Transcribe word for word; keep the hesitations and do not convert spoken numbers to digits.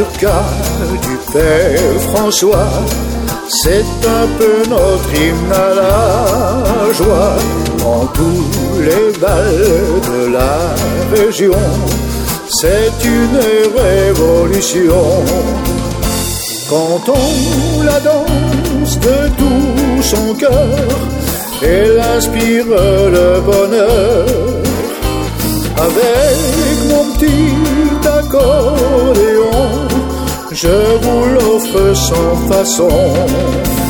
mazurka du père François, c'est un peu notre hymne à la joie. Dans tous les bals de la région, c'est une révolution. Quand on la danse de tout son cœur, elle inspire le bonheur. Avec mon petit accordéon, je vous l'offre sans façon.